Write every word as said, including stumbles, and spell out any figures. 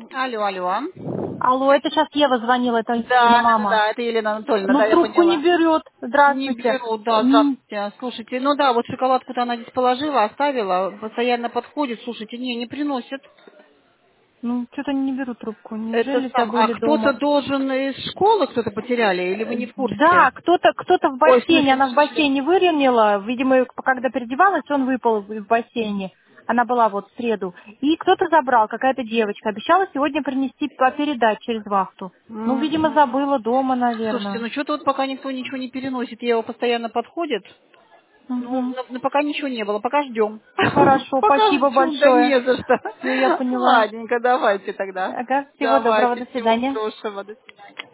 Алло, алло. Алло, это сейчас Ева звонила, это Да, Елена да, да, мама. да, это Елена Анатольевна, Ну, да, я трубку не поняла. берет. Не Здравствуйте. беру, да, М, здравствуйте. Слушайте, ну да, вот шоколадку-то она здесь положила, оставила, постоянно подходит. Слушайте, не, не приносит. Ну, что-то не беру трубку. Это Неужели сам, а забыли кто-то дома? должен из школы, кто-то потеряли, или вы Э, не в курсе? Да, кто-то кто-то в Ой, в бассейне, смысле, в она в смысле? бассейне выронила. Видимо, когда переодевалась, он выпал в в бассейне. Она была вот в среду. И кто-то забрал, какая-то девочка. Обещала сегодня принести, по- передать через вахту. Ну, видимо, Мгм. забыла дома, Слушайте, наверное. ну что-то вот пока никто ничего не переносит, его постоянно подходит. Ну, Угу. но- но пока ничего не было, пока ждем. Хорошо, Пока спасибо ждем, да большое. не за что. Все, я поняла. Ладненько, давайте тогда. Ага, всего доброго, Давайте, до всего свидания. хорошего, до свидания.